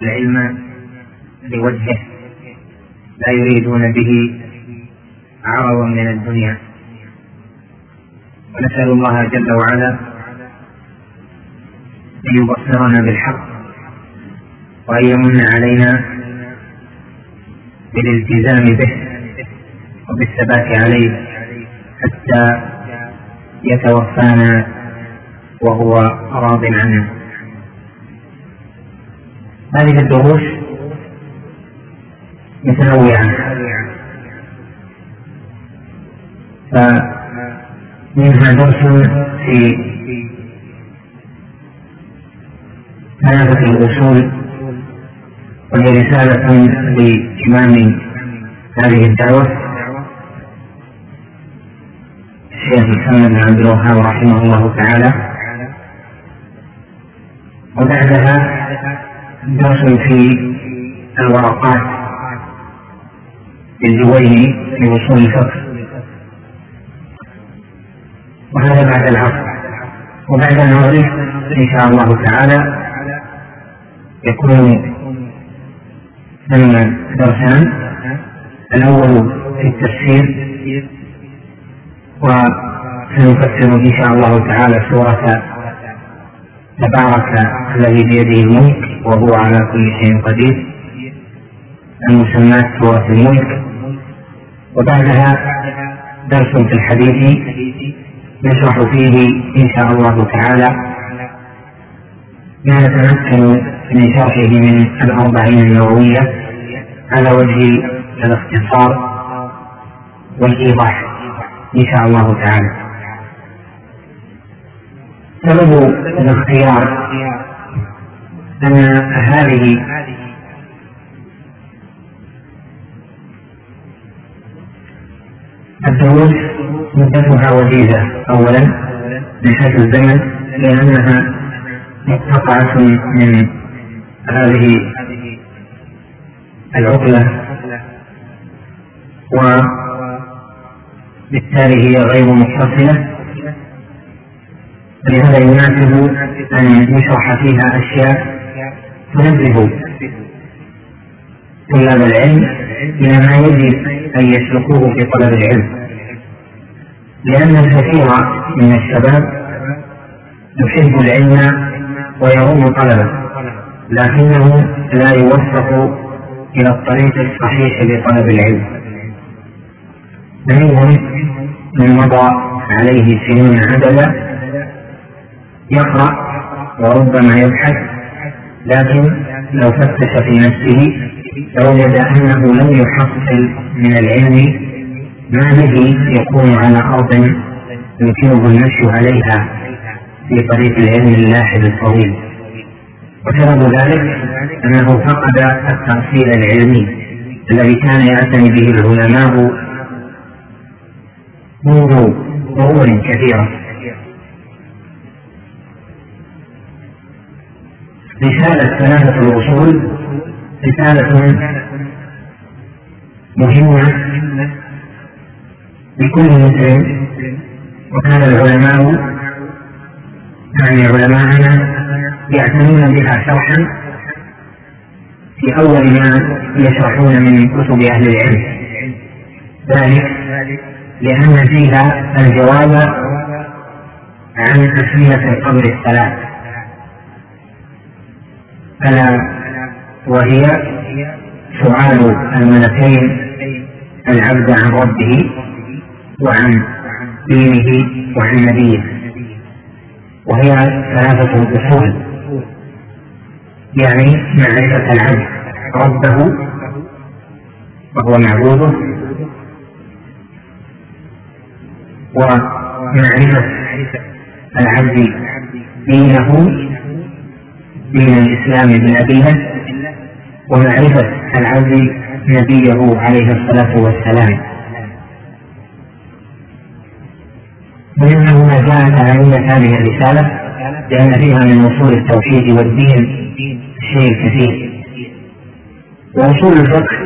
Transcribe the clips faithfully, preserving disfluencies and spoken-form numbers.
العلم لوجهه لا يريدون به عرضا من الدنيا. ونسأل الله جل وعلا أن يبصرنا بالحق وأن يمن علينا بالالتزام به وبالثبات عليه حتى يتوفانا وهو راض عنا. هذه الدروس متنوعة، فمنها درس في ثلاثة الأصول، وهي رسالة لإمام هذه الدعوة الشيخ محمد بن عبد الوهاب رحمه الله تعالى. وبعدها درس في الورقات للجويني في أصول الفقه، وهذا بعد العصر. وبعد المغرب إن شاء الله تعالى يكون ثم درسان، الأول في التفسير، وسنفسر إن شاء الله تعالى سورة تبارك الذي بيده الملك وهو على كل شيء قدير، المسماة سورة الملك. وبعدها درس في الحديث نشرح فيه إن شاء الله تعالى ما نتمكن من شرحه من الأربعين النووية على وجه الاختصار والإيضاح إن شاء الله تعالى. سبب الاختيار أن هذه الدروس مدتها وجيزة، أولا من حيث الزمن لأنها مقتطعة من هذه العقلة، وبالتالي هي غير متصلة، لهذا يناسب أن يشرح فيها أشياء تنبه طلاب العلم إلى ما يجب أن يسلكوه في طلب العلم، لأن الكثير من الشباب يحب العلم ويروم طلبه، لكنه لا يوفق إلى الطريق الصحيح لطلب العلم. منهم من مضى عليه سنين عددا يقرأ وربما يبحث، لكن لو فتش في نفسه لوجد أنه لم يحصل من العلم ما به يكون على أرض يمكنه المشي عليها في طريق العلم اللاحظ الطويل. وسبب ذلك أنه فقد التأصيل العلمي الذي كان يعتني به العلماء منذ قرون كثيرة. رسالة ثلاثة الأصول رسالة مهمة لكل مسلم، وكان العلماء يعني علماءنا يعتنون بها شرحا في أول ما يشرحون من كتب أهل العلم، ذلك لأن فيها الجواب عن أسئلة القبر الثلاث، ألا وهي سؤال الملكين العبد عن ربه وعن دينه وعن نبيه، وهي ثلاثة أصول، يعني معرفة العبد ربه وهو معبوده، ومعرفة العبد دينه دين الإسلام بنبيه، ومعرفة العبد نبيه عليه الصلاة والسلام. وإنه ما جاءت أهمية هذه الرسالة لأن فيها من أصول التوحيد والدين شيء كثير، وأصول الفقه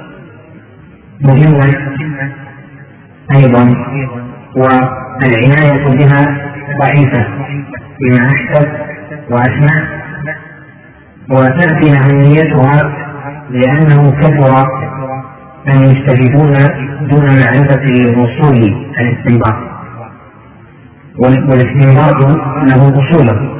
مهمة أيضا، والعناية بها ضعيفة بما أحسب وأسمع، وتأتي أهميتها لأنه كثر من يجتهدون دون معرفة أصول الاستنباط، والاستنباط له أصوله.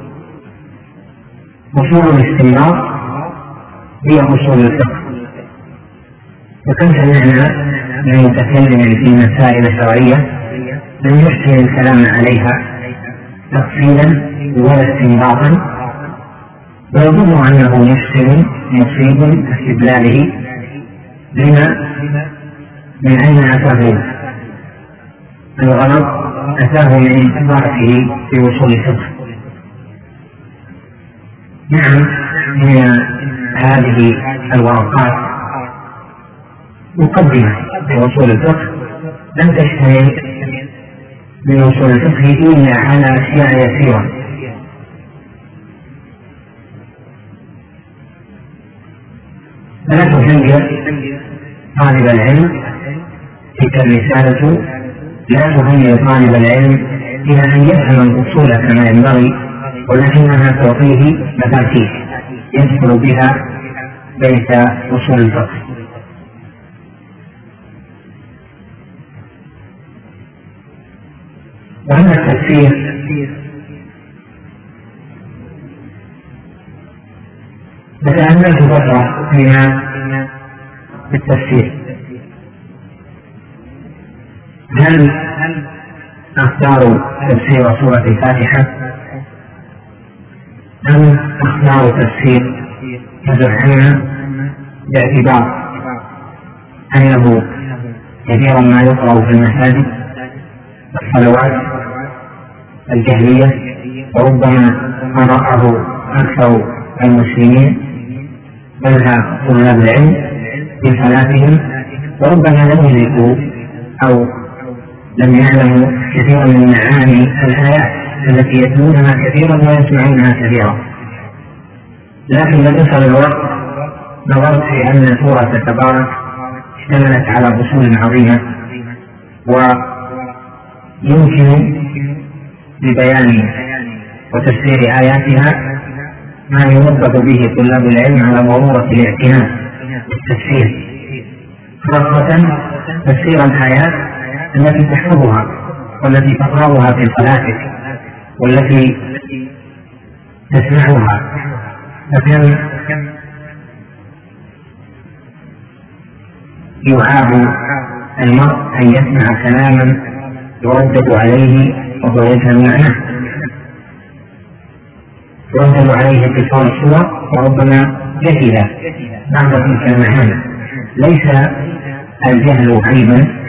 أصول الاستنباط هي أصول الفقه، وكم سمعنا من متكلم في مسائل شرعية لم يحسن الكلام عليها تفصيلا ولا استنباطا، ويظن أنه يحسن مصيب استدلاله لما من أين أتاه الغلط، أتاه من ضعفه في وصول الفقه. نعم، من هذه الورقات مقدمة في وصول الفقه لم تشتمل من وصول الفقه إلا على أشياء يسيرة، فلا تهيئ طالب العلم تلك الرسالة، لا تهيئ طالب العلم إلى أن يفهم الأصول كما ينبغي، ولكنها تعطيه مفاتيح يدخل بها بيت أصول الفقه. وأما التفسير فتأملت فترة فيما في التفسير، هل أختار تفسير سورة الفاتحة أم أختار تفسير يوحنا باعتبار أنه كثيرا ما يقرأ في المساجد الصلوات الجهرية، وربما قرأه أكثر المسلمين بل طلاب العلم في صلاتهم، وربما لم يدركوا أو لم يعلموا كثيرا من معاني الآيات التي يتلونها كثيرا ويسمعونها كثيرا. لكن لم يصل الوقت نظرت في أن سورة تبارك اشتملت على أصول عظيمة، ويمكن لبيان وتفسير آياتها ما يوظف به طلاب العلم على ضرورة الاعتناء بالتفسير، خاصة تفسير الآيات التي تحفظها والتي تقرأها في صلاتك والتي تسمعها. فكان يعاب المرء أن يسمع كلاما يردد عليه وهو يفهم معناه، يردد عليه اتصال الصور، وربما جهل بعض تلك المعاني. ليس الجهل عيبا،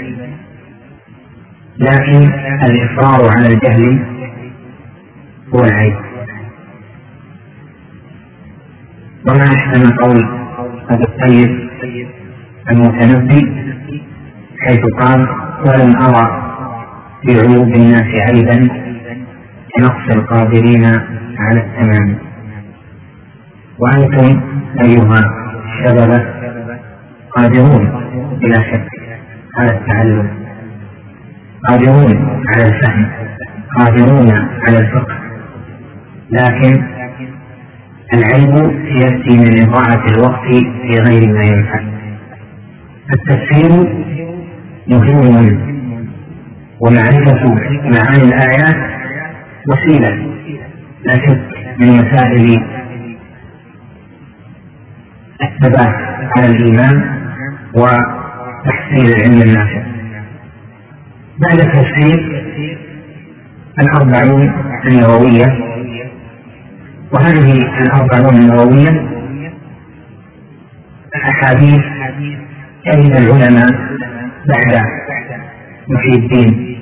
لكن الإصرار على الجهل هو العيب. وما أحسن قول أبي الطيب المتنبي حيث قال: ولم أرى في عيوب الناس عيبا كنقص القادرين على التمام. وأنتم أيها الشباب قادرون بلا شك على التعلم، قادرون على الفهم، قادرون على الفقه، لكن العيب يأتي من إضاعة الوقت في غير ما ينفع. التفسير مهم، ومعرفة معاني الآيات وسيلة لا شك من وسائل الثبات على الإيمان وتحصيل العلم النافع. بعد التفسير الأربعون النووية، وهذه الأربعون النووية أحاديث شهد العلماء بعد محي الدين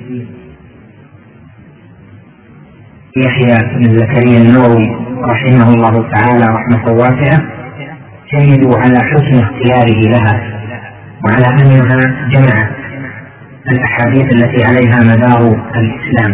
يحيى بن زكريا النووي رحمه الله تعالى رحمة واسعة، شهدوا على حسن اختياره لها وعلى أنها جمعت الأحاديث التي عليها مدار الإسلام،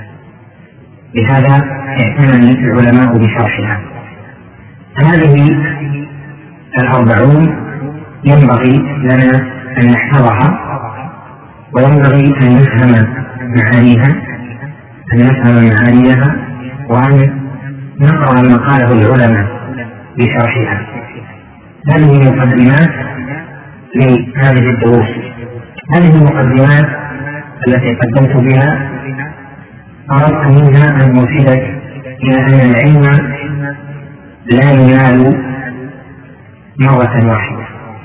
بهذا اعتنى العلماء بشرحها. هذه الأربعون ينبغي لنا أن نحفظها، وينبغي أن نفهم معانيها أن نفهم معانيها وأن نقرأ ما قاله العلماء بشرحها. هذه مقدمات لهذه الدروس. هذه المقدمات التي قدمت بها أردت منها أن أرشدك إلى أن العلم لا ينال مرة واحدة،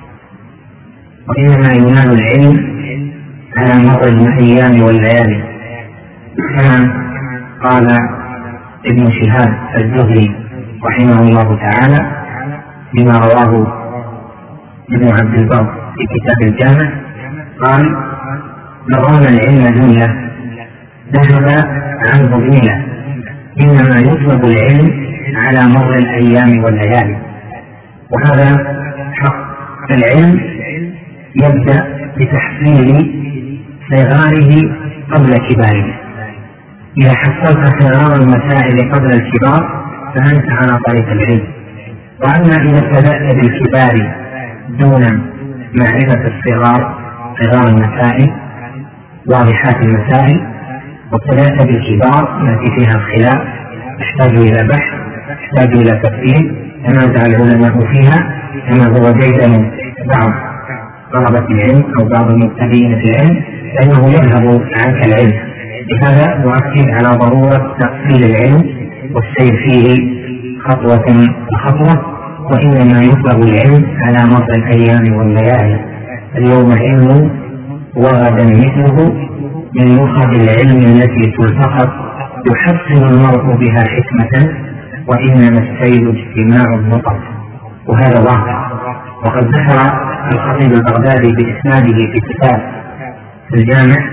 وإنما ينال العلم على مر الأيام والليالي، كما قال ابن شهاب الزهري رحمه الله تعالى بما رواه ابن عبد البر في كتاب الجامع، قال: لو رام العلم دنيا ذهب عنه دنيا، إنما يطلب العلم على مر الأيام والليالي. وهذا حق. العلم يبدأ بتحصيل صغاره قبل كباره. إذا حصلت صغار المسائل قبل الكبار فأنت على طريق العلم. وأما إذا ابتدأت بالكبار دون معرفة الصغار، صغار المسائل واضحات المسائل، وابتدأت بالكبار التي فيها الخلاف تحتاج إلى بحث، تحتاج إلى تفصيل، تنازع العلماء فيها، كما هو ديدن بعض طلبة العلم أو بعض المبتدئين في العلم، فإنه يذهب عنك العلم. لهذا نؤكد على ضرورة تأصيل العلم والسير فيه خطوة بخطوة، وإنما يطلب العلم على مر الأيام والليالي. اليوم علم وغدا مثله، من نخب العلم التي تلتقط يحصل المرء بها حكمة، وإنما السير اجتماع النقط. وهذا واقع. وقد ذكر الخطيب البغدادي بإسناده في كتاب الجامع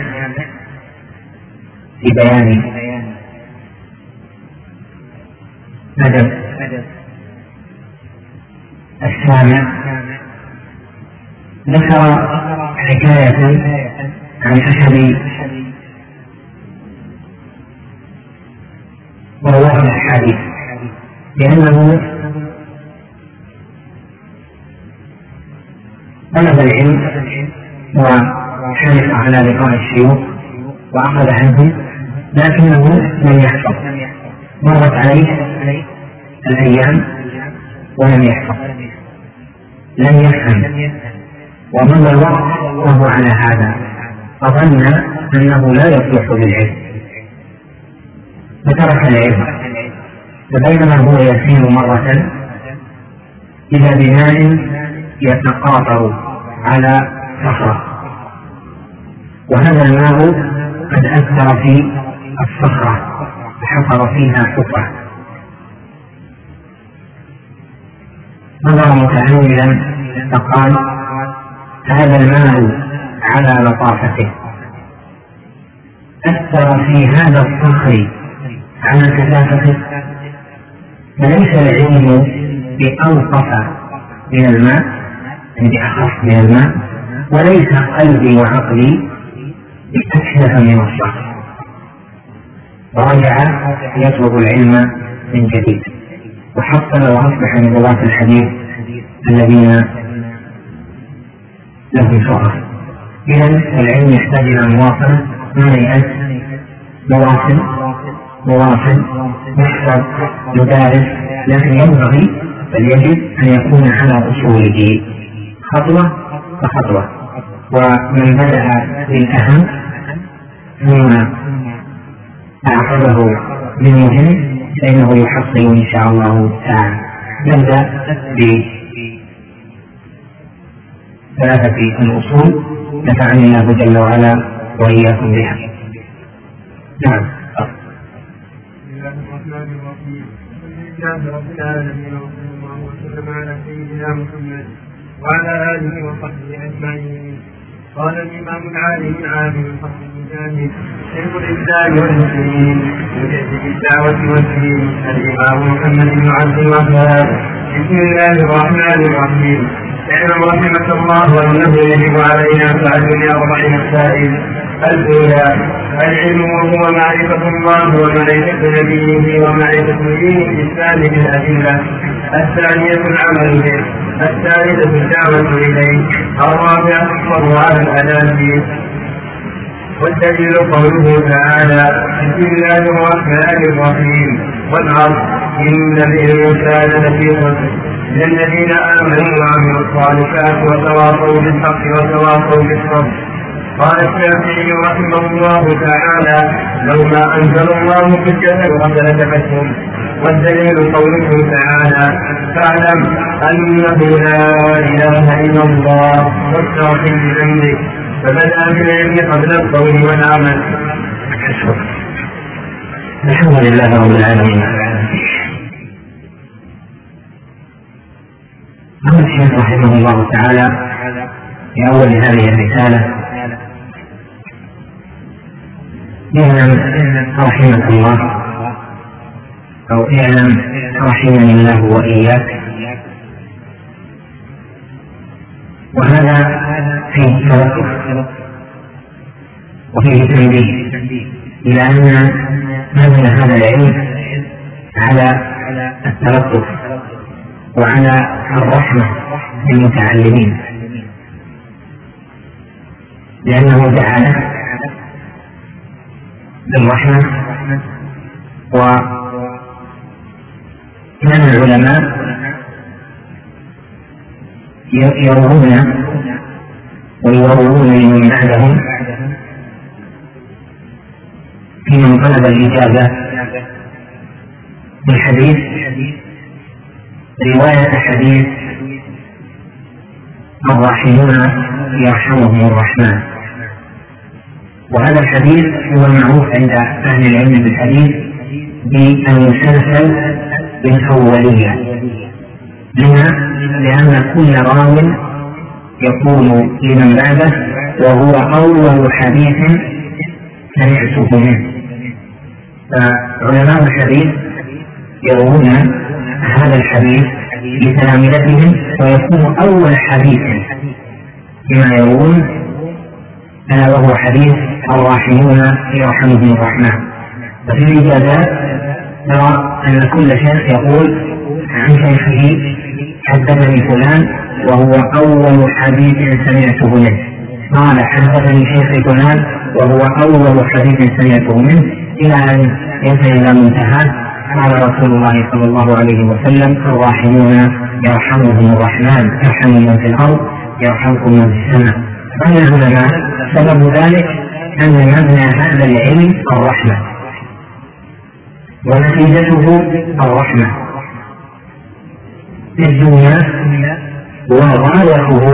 في بيان أدب السامع، ذكر حكاية عن أحد رواه الحديث بأنه طلب العلم وحرص على لقاء الشيوخ وأخذ عنهم، لكنه لم يحفظ. مرت عليه الأيام ولم يحفظ، لم يفهم، ومضى الوقت وهو على هذا، فظن أنه لا يصلح للعلم فترك العلم. فبينما هو يسير مرة إذا بماء يتقاطر على صخرة، وهذا الماء قد أثر في الصخرة فحفر فيها حفرة. نظر متأملا فقال: هذا الماء على لطافته أثر في هذا الصخر على كثافته، فليس العلم بألطف من الماء، يعني بأخف من الماء، وليس قلبي وعقلي بأكثر من الصخر. ورجع يطلب العلم من جديد، وحصل وأصبح من رواة الحديث الذين لهم شرف. إذن العلم يحتاج إلى مواصلة، ما يأس، مواصل مواصل يحفظ يدارس، لكن ينبغي بل يجب أن يكون على أصوله خطوة بخطوة. ومن بدأ بالأهم ثم أعقبه بالمهم فإنه يحصل إن شاء الله تعالى. نبدأ بثلاثة الأصول نفعني الله جل وعلا وإياكم بها. نعم. لله رب العالمين، وصلى الله وسلم على سيدنا محمد وعلى آله وصحبه أجمعين. قال الإمام العالم العالم الفصل المجاهد شيخ الإسلام والمسلمين مجدد الدعوة والدين الإمام محمد بن عبد الوهاب. بسم الله الرحمن الرحيم. اعلم رحمك الله أنه يجب علينا فعل أربع مسائل. الأولى العلم، وهو معرفة الله ومعرفة نبيه ومعرفة دين الإسلام بالأدلة. الثانية العمل به. الثالثة الدعوة إليه. الرابعة الصبر على الأنام. والدليل قوله تعالى: بسم الله الرحمن الرحيم. والعصر إن الإنسان لفي خسر للذين آمنوا وعملوا الصالحات وتواصوا بالحق وتواصوا بالصبر. قال الشافعي رحمه الله تعالى: لو ما أنزل الله حجة لثبتهم. والدليل قوله تعالى: فاعلم أنه لا إله إلا الله واستغفر لذنبك. فبدأ بالعلم قبل القول والعمل. الحمد لله رب العالمين. قال الشيخ رحمه الله تعالى في أول هذه الرسالة: اعلم رحمك الله، أو اعلم رحمني الله وإياك. وهذا فيه توقف وفيه تنبيه إلى أن مبنى هذا العلم على التلطف وعلى الرحمة للمتعلمين، لأنه دعا له بالرحمة. وكان العلماء يروون ويروون من بعدهم في من طلب الإجابة بالحديث رواية حديث الراحمون يرحمهم الرحمن. وهذا الحديث هو المعروف عند أهل العلم بالحديث بالمسلسل بالأولية. لما؟ لأن كل راو يقول لمن بعده وهو أول حديث سمعته منه. فعلماء الحديث يروون هذا الحديث لتلامذتهم ويكون أول حديث كما يروون ألا وهو حديث الراحمون يرحمهم الرحمن. وفي الإجازات نرى أن كل شيخ يقول عن شيخه: حدثني فلان وهو أول حديث سمعته منه. قال: حدثني شيخ فلان وهو أول حديث سمعته منه، إلى أن ينتهي إلى منتهى. قال رسول الله صلى الله عليه وسلم: الراحمون يرحمهم الرحمن، ارحموا من في الأرض يرحمكم من في السماء. قال العلماء: سبب ذلك أن مبنى هذا العلم الرحمة، ونتيجته الرحمة في الدنيا، وغايته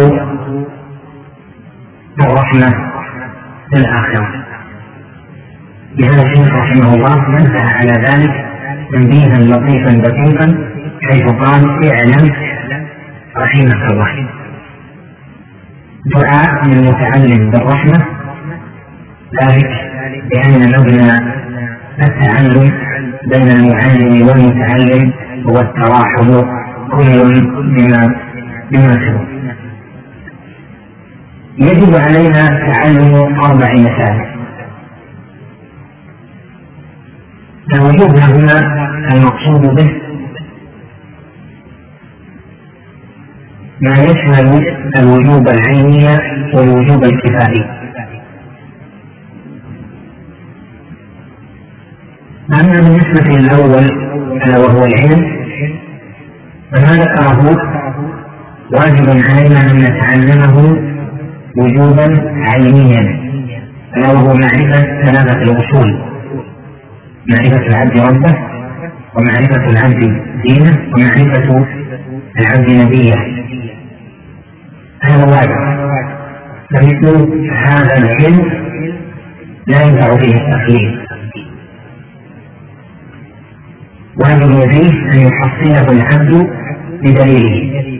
الرحمة في الآخرة. لهذا الشيخ رحمه الله نبه على ذلك تنبيها لطيفا دقيقا، حيث قال: اعلم رحمك الله. دعاء للمتعلم بالرحمة، ذلك لأن مبنى التعلم بين المعلم والمتعلم هو التراحم، كل بما بما سبق. يجب علينا تعلم أربع مسائل. الوجوب هنا المقصود به ما يشمل الوجوب العيني والوجوب الكفائي. أما بالنسبة للأول ألا وهو العلم فما ذكره واجب علينا أن نتعلمه وجوبا عينيا، ألا وهو معرفة ثلاثة الأصول: معرفة العبد ربه، ومعرفة العبد دينه، ومعرفة العبد نبيه. هذا واجب، فمثل هذا العلم لا ينفع فيه التقليد. واجب فيه أن يحصله العبد بدليله.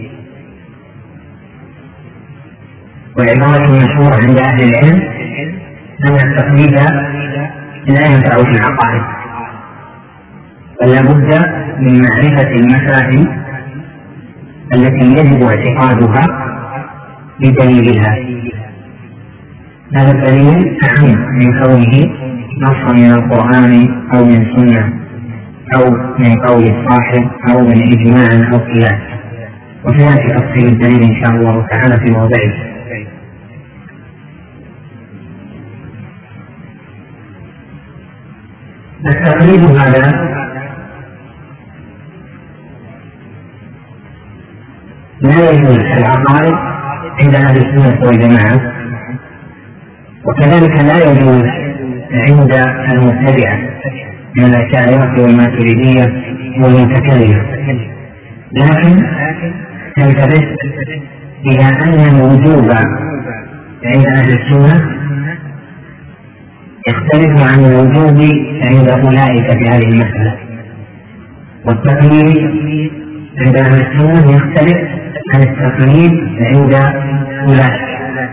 والعبارة المشهورة عند أهل العلم أن التقليد لا ينفع في العقائد، فلا بد من معرفة المسائل التي يجب اعتقادها بدليلها. هذا الدليل أهم من كونه نصا من القرآن أو من سنة أو من قول الصاحب أو من إجماع أو قياس. وسيأتي تفصيل الدليل إن شاء الله تعالى في موضعه. التقليد هذا لا يجوز العقائد عند أهل السنة والجماعة، وكذلك لا يجوز عند المبتدعة من الأشاعرة والماتريدية والمتكلمة، لكن تنتبه إلى أن الوجوب عند أهل السنة يختلف عن الوجوب عند أولئك في هذه المسألة، والتقليد عند أهل السنة يختلف عن التقليد عند أولئك.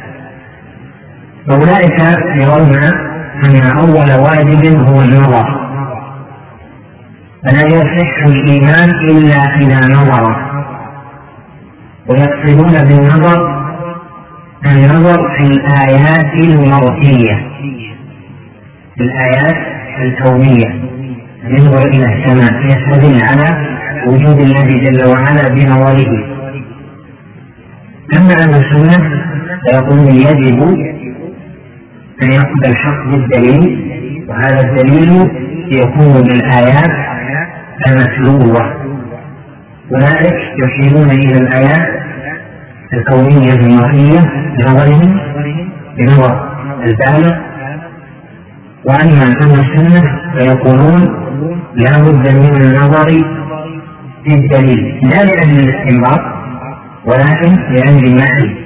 أولئك يرون أن أول واجب هو النظر، فلا يصح الإيمان إلا إذا نظر، ويقصدون بالنظر النظر في الآيات المرئية، في الآيات الكونية، ينظر إلى السماء يستدل على وجود الله جل وعلا بنظره. أما أهل السنة فيقولون يجب أن يأخذ الحق بالدليل، وهذا الدليل يكون بالآيات المتلوة. أولئك يشيرون إلى الآيات الكونية المرئية بنظرهم بنظر البالغ، وأما أهل السنة فيقولون لا بد من النظر في الدليل، لا لأجل الاستنباط ولكن لأجل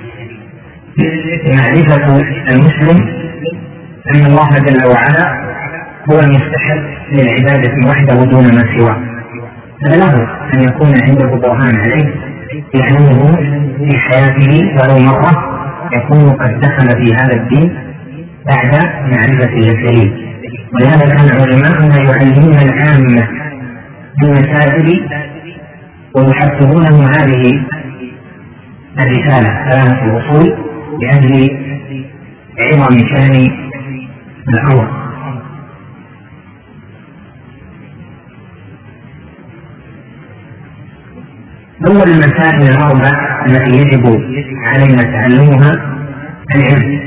معرفة المسلم أن الله جل وعلا هو المستحق للعبادة وحده دون ما سواه، فله أن يكون عنده برهان عليه يعلمه في حياته ولو مرة، يكون قد دخل في هذا الدين بعد معرفة الدليل. ولهذا كان علماؤنا يعلمون العامة بالمساجد ويحفظونهم هذه الرسالة ثلاثة الوصول لأجل عظم شأن الأمر. أول المسائل الأربع التي يجب علينا تعلمها العلم،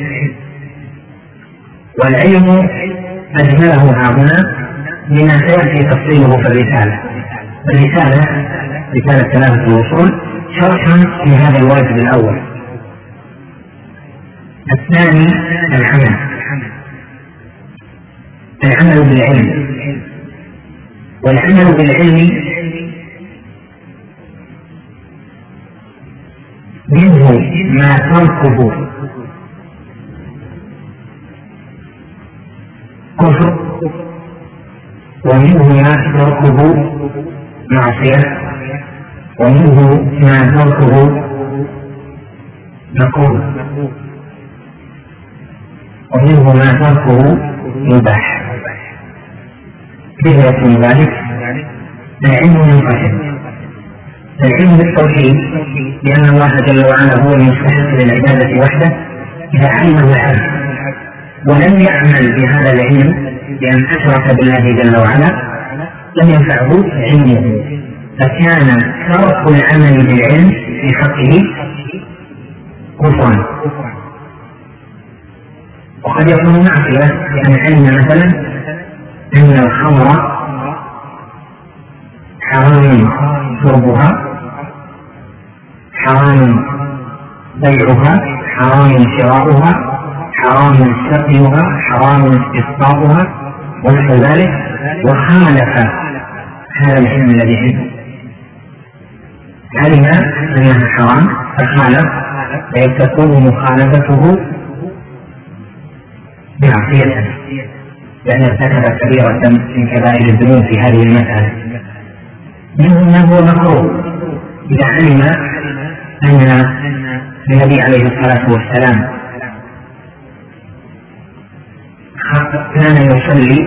والعلم أجمله هنا لما سيأتي تفصيله في الرسالة. الرسالة رسالة ثلاثة الوصول شرحا في هذا الواجب الأول. الثاني العمل، العمل بالعلم، والعمل بالعلم منه ما تركه كفر، ومنه ما تركه معصية، ومنه ما تركه مكروه، ومنه ما تركه مباح. كيف يكون ذلك؟ العلم منقسم: العلم بالتوحيد لأن الله جل وعلا هو المستحق للعبادة وحده إذا علمه العبد ولم يعمل بهذا العلم لأن أشرك بالله جل وعلا لم ينفعه علمه، فكان ترك العمل بالعلم في حقه كفرا. وقد يكون معصية لأن علم مثلا أن الخمر حرام شربها، حرام بيعها، حرام شراؤها، حرام سقيها، حرام اسقاطها ونحو ذلك، وخالف هذا العلم الذي عنده، علم انها حرام فخالف، فيكون مخالفته معصية لأن ارتكب كبيرة من كبائر الذنوب في هذه المسألة. منه ما هو مكروه إذا علم أن النبي عليه الصلاة والسلام كان يصلي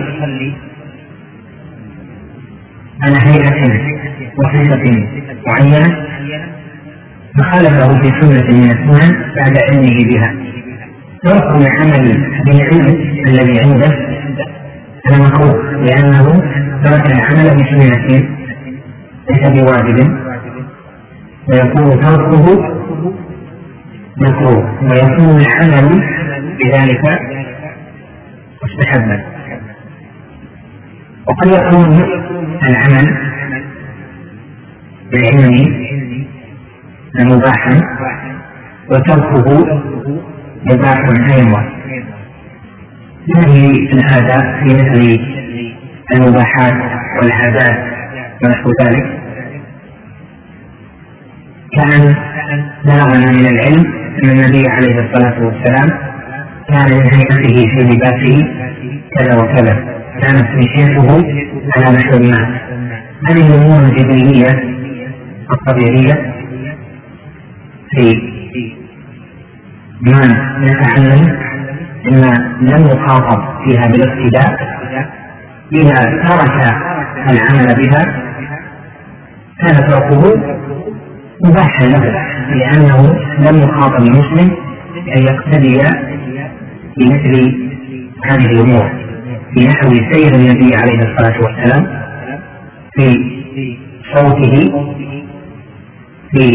على هيئة وصفة معينة فخالفه في سنة من السنن بعد علمه بها. ترك العمل بالعلم الذي عنده هذا مكروه لأنه ترك العمل بسنة ليس بواجب، ويكون تركه مكروه، ويكون العمل بذلك مستحبا. وقد يكون العمل بالعلم مباحا وتركه مباح أيضا. يجري هذا في مثل المباحات والعادات ونحو ذلك، كان بلغنا من العلم أن النبي عليه الصلاة والسلام كان من هيئته في لباسه كذا وكذا، كانت مشيته على نحو ما. هذه الأمور الجبلية الطبيعية في ما نتعلم إما لم يخاطب فيها بالاقتداء، إذا ترك العمل بها كان تركه مباحا له، لأنه لم يخاطب المسلم أن يقتدي بمثل هذه الأمور، بنحو سير النبي عليه الصلاة والسلام في صوته، في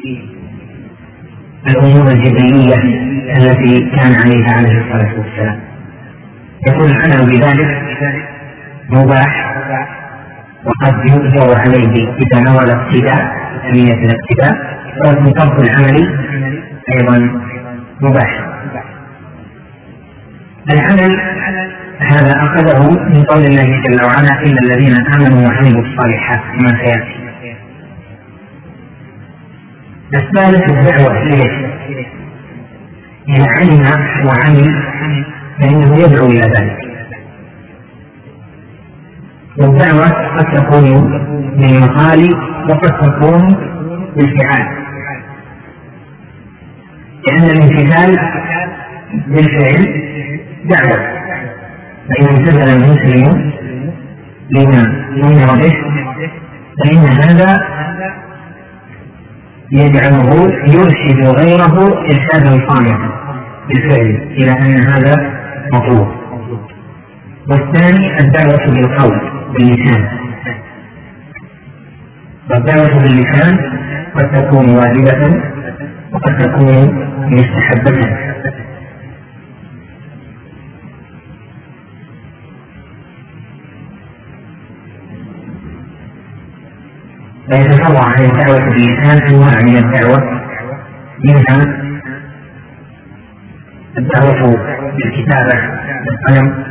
الأمور الجبلية التي كان عليها عليه الصلاة والسلام. يكون العمل بذلك مباح، وقد يؤجر عليه إذا نوى الاقتداء أهمية الاقتداء، ولكن ترك العمل أيضا مباح. العمل هذا أخذه من قول الله جل وعلا: إلا الذين آمنوا وعملوا الصالحات، كما سيأتي. الثالث الدعوة إليه، إذا علم وعمل فإنه يدعو إلى ذلك. والدعوة قد تكون بالمقال وقد تكون بالفعل، لأن الامتثال بالفعل دعوة. فإن امتثل المسلم لما أمر به فإن هذا يجعله يرشد غيره إرشادا صامتا بالفعل إلى أن هذا مطلوب. والثاني الدعوة بالقول باللسان، والدعوة باللسان قد تكون واجبة وقد تكون مستحبة. فيتفرع عن الدعوة باللسان أنواع من الدعوة، منها الدعوة بالكتابة بالقلم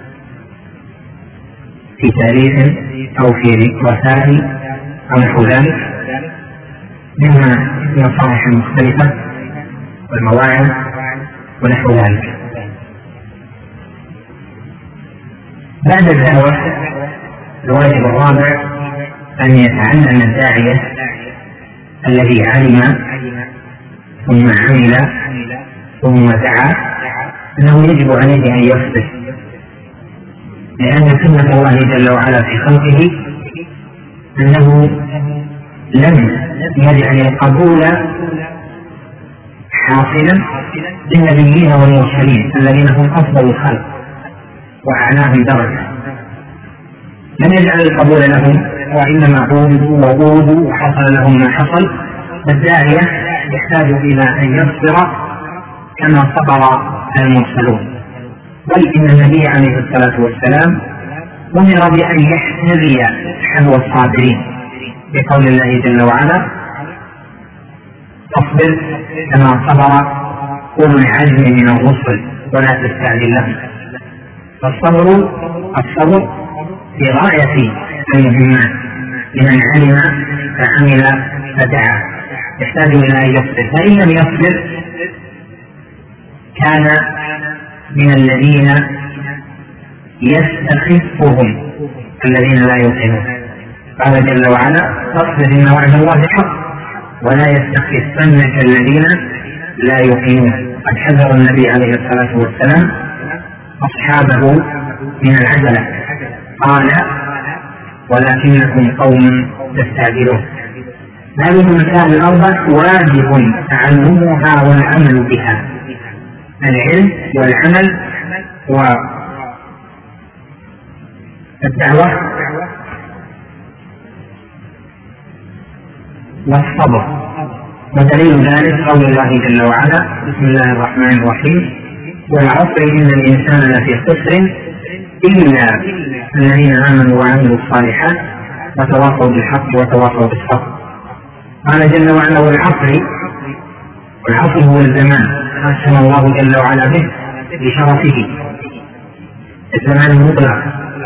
في تاريخ أو في رسائل أو نحو ذلك، منها النصائح المختلفة والمواعظ ونحو ذلك. بعد الدعوة الواجب الرابع أن يتعلم الداعية الذي علم ثم عمل ثم دعا أنه يجب عليه أن يصبر، لأن سنة الله جل وعلا في خلقه أنه لم يجعل القبول حاصلا للنبيين والمرسلين الذين هم أفضل الخلق وأعلاهم درجة، لم يجعل القبول لهم، وإنما عودوا وعودوا وحصل لهم ما حصل. فالداعية يحتاج إلى أن يصبر كما صبر المرسلون، بل إن النبي عليه الصلاة والسلام أمر بأن يحتذي حذو الصابرين بقول الله جل وعلا: فاصبر كما صبر أولو العزم من الرسل ولا تستعجل لهم. فالصبر الصبر في غاية المهمات لمن علم فعمل فدعا، يحتاج إلى أن يصبر، فإن لم يصبر كان من الذين يستخفهم الذين لا يوقنون. قال جل وعلا: فاصبر إن وعد الله حق ولا يستخفنك الذين لا يوقنون. قد حذر النبي عليه الصلاة والسلام أصحابه من العجلة، قال: ولكنكم قوم تستعجلون. هذه المسائل الأربع واجب تعلمها والعمل بها، العلم والعمل والدعوة والصبر. ودليل ذلك قول الله جل وعلا: بسم الله الرحمن الرحيم: والعصر إن الإنسان لفي خسر إلا الذين آمنوا وعملوا الصالحات وتواصوا بالحق وتواصوا بالصبر. قال جل وعلا والعصر، والعصر هو الزمان قسم الله جل وعلا به بشرفه، الزمان المطلق،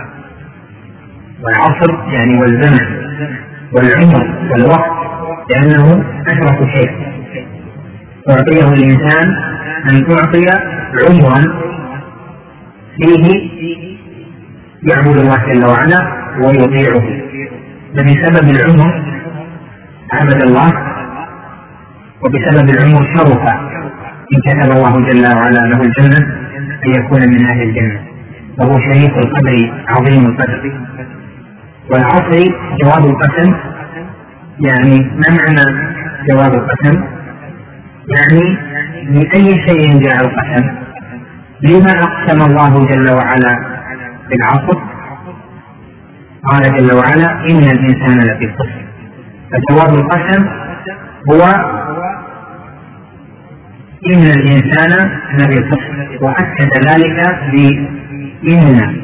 والعصر يعني والزمن والعمر والوقت، لأنه أشرف شيء أعطيه الإنسان أن تعطي عمرا فيه يعبد الله جل وعلا ويطيعه، فبسبب العمر عبد الله، وبسبب العمر شرف إن كتب الله جل وعلا له الجنة أن يكون من أهل الجنة، وهو شريف القدر عظيم القدر. والعصر جواب القسم، يعني ما معنى جواب القسم؟ يعني لأي شيء جاء القسم؟ لما أقسم الله جل وعلا بالعصر؟ قال جل وعلا إن الإنسان لفي خسر، فجواب القسم هو إن الإنسان لفي خسر، وأكد ذلك بإن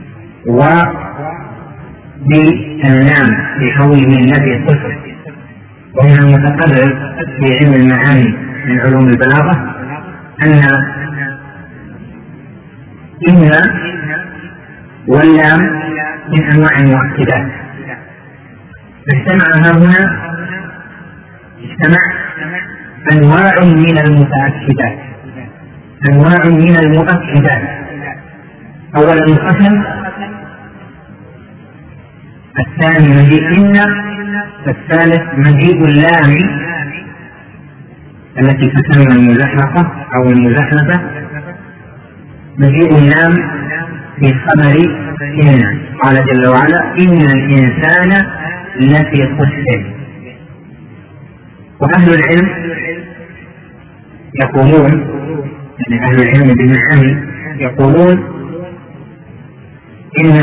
وباللام بقوله لفي خسر. ومن المتقرر في علم المعاني من علوم البلاغة أن إن واللام من أنواع المؤكدات، فاجتمع هنا اجتمع أنواع من المتأكدات، أنواع من المؤكدات. أولا القسم، الثاني مجيء إن، الثالث مجيء اللام التي تسمى المزحلقة أو المزحلقة، مجيء اللام في خبر إن. قال جل وعلا إن الإنسان لفي خسر. وأهل العلم يقولون، يعني أهل العلم بالنعم يقولون إن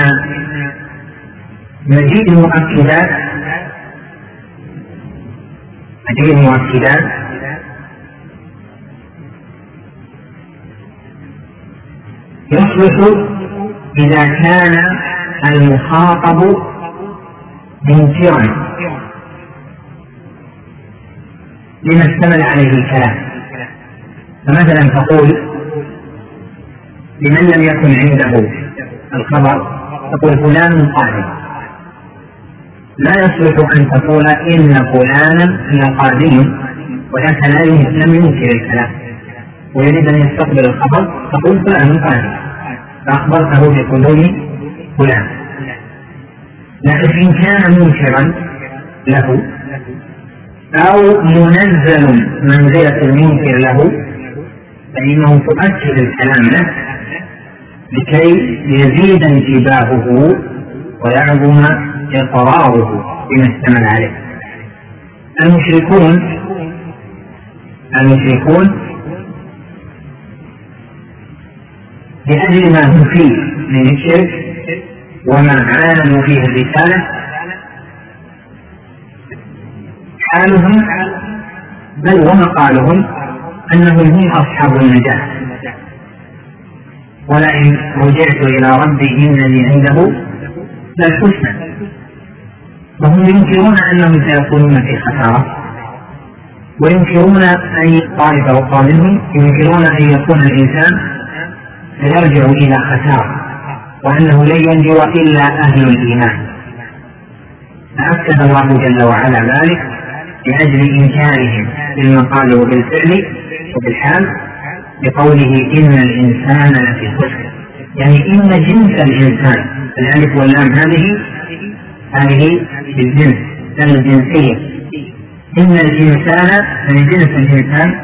مجيء المؤكدات مجيء المؤكدات يصلح إذا كان المخاطب منكرا لما اشتمل عليه الكلام. فمثلا تقول لمن لم يكن عنده الخبر، تقول فلان قادم، لا يصلح أن تقول إن فلانا لقادم ولكن لم ينكر الكلام ويريد أن يستقبل الخبر، تقول فلان قادم فأخبرته بقدوم فلان. لكن إن كان منكرا له أو منزل منزلة المنكر له فإنه تؤكد الكلام له لكي يزيد انتباهه ويعظم إقراره بما اشتمل عليه. المشركون المشركون لأجل ما هم فيه من الشرك وما عانوا فيه الرسالة حالهم بل ومقالهم أنهم هم أصحاب النجاة، ولئن رجعت إلى ربي إنني عنده للحسنى. وهم ينكرون أنهم سيكونون في خسارة، وينكرون أي طائفة أخرى منهم ينكرون أن يكون الإنسان سيرجع إلى خسارة، وأنه لن ينجو إلا أهل الإيمان. فأكد الله جل وعلا ذلك لأجل إنكارهم بالمقال وبالفعل وبالحال بقوله إن الإنسان لفي خسر، يعني إن جنس الإنسان، الألف واللام هذه هذه بالجنس الجنسية، إن الإنسان من جنس الإنسان،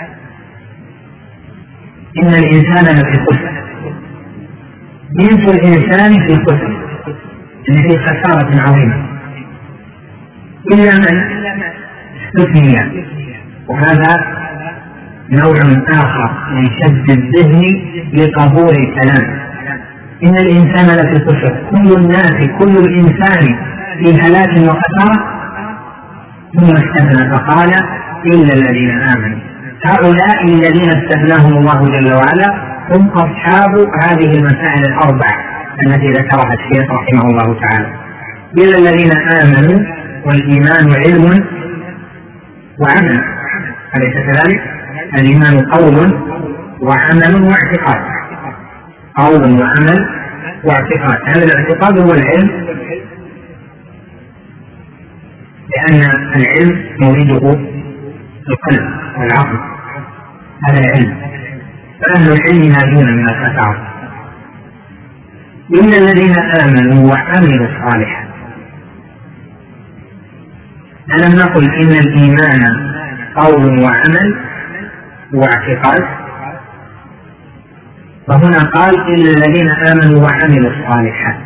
إن الإنسان لفي خسر، جنس الإنسان في خسر، يعني في خسارة عظيمة إلا من استثني، وهذا نوع آخر من شد الذهن لقبول الكلام. إن الإنسان لفي خسر، كل الناس كل الإنسان في هلاك وخسارة، ثم استثنى فقال إلا الذين آمنوا. هؤلاء الذين استثناهم الله جل وعلا هم أصحاب هذه المسائل الأربع التي ذكرها الشيخ رحمه الله تعالى. إلا الذين آمنوا، والإيمان علم وعمل، أليس كذلك؟ الإيمان قول وعمل واعتقاد، قول وعمل واعتقاد. هذا الاعتقاد هو العلم، لأن العلم يورده القلب والعقل، هذا العلم. فأهل العلم ناجون من الخسارة إلا الذين آمنوا وعملوا الصالحات. ألم نقل إن الإيمان قول وعمل واعتقاد؟ فهنا قال إلا الذين آمنوا وعملوا الصالحات،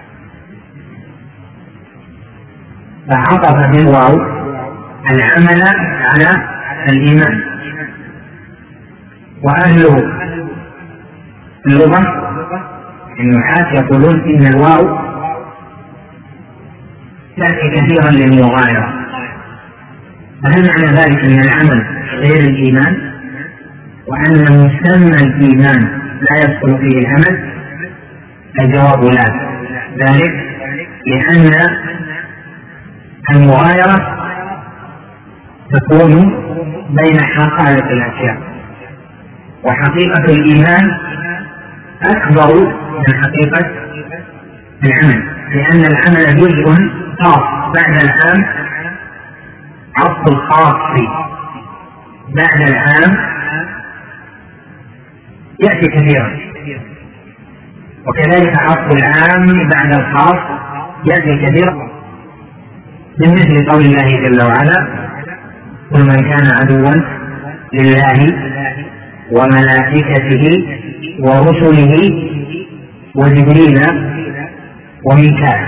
فعطف بالواو العمل على الإيمان. وأهل اللغة النحاة يقولون إن الواو تأتي كثيرا للمغايرة. فهل معنى ذلك أن العمل غير الإيمان، وأن مسمى الإيمان لا يدخل فيه العمل؟ الجواب لا، ذلك لأن المغايرة تكون بين حقائق الأشياء، وحقيقة الإيمان أكبر من حقيقة العمل، لأن العمل جزء خاص بعد العام، عطف الخاص بعد العام يأتي كثيرا، وكذلك عطف العام بعد الخاص يأتي كثيرا، من مثل قول الله جل وعلا: قل من كان عدوا لله وملائكته ورسله وجبريل وميكال.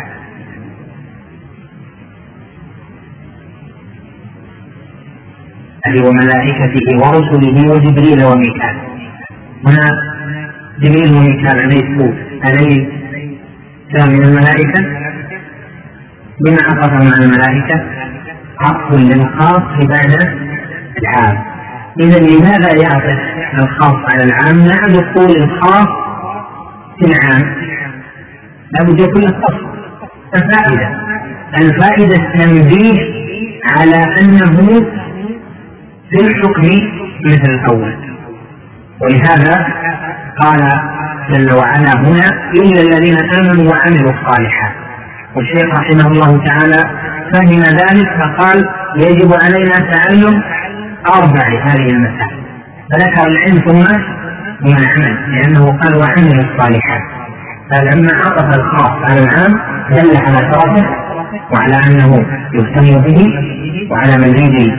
أي وملائكته ورسله وجبريل وميكال. هنا جبريل وميكال ليسوا أليس من الملائكة؟ بما عطف مع الملائكة عطف للخاص بعد العام. إذا لماذا يعطف الخاص على العام مع دخول الخاص في العام؟ لابد يكون الخاص. الفائدة الفائدة التنبيه على أنه في الحكم مثل الأول، ولهذا قال جل وعلا هنا: إلا الذين آمنوا وعملوا الصالحات. والشيخ رحمه الله تعالى فهم ذلك فقال: يجب علينا تعلم أربع هذه المسائل، فذكر العلم ثم ثم العمل، لأنه قال وعملوا الصالحات. فلما عطف الخاص على العام دل على شرفه وعلى أنه يهتم به وعلى مزيد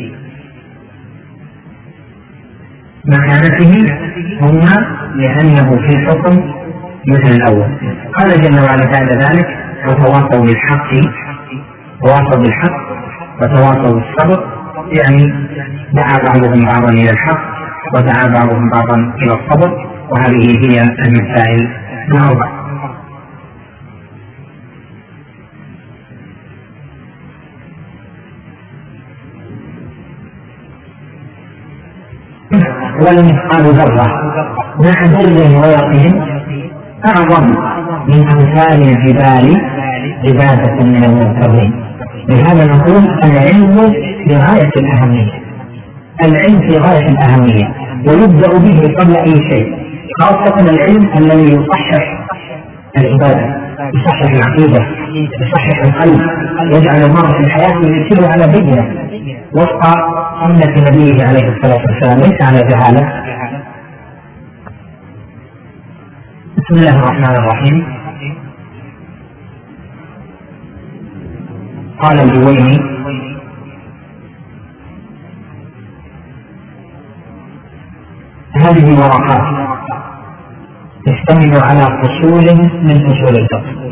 مكانته، ثم لأنه في الحكم مثل الأول. قال جل وعلا بعد ذلك: وتواصوا بالحق تواصوا بالحق وتواصوا بالصبر، يعني دعا بعضهم بعضا إلى الحق ودعا بعضهم بعضا إلى الصبر، وهذه هي المسائل الأربع. والمثقال ذرة مع بر ويقين أعظم من أمثال الجبال عبادة من المنكرين. لهذا نقول العلم في غاية الأهمية، العلم في غاية الأهمية ويبدأ به قبل أي شيء، خاصة العلم الذي يصحح العبادة، يصحح العقيدة، يصحح القلب، يجعل المرء في الحياة يسير على بينة وفق سنة نبيه عليه الصلاة والسلام، ليس على جهالة. بسم الله الرحمن الرحيم. قال الجويني: هذه ورقات تشتمل على فصول من فصول الفقه،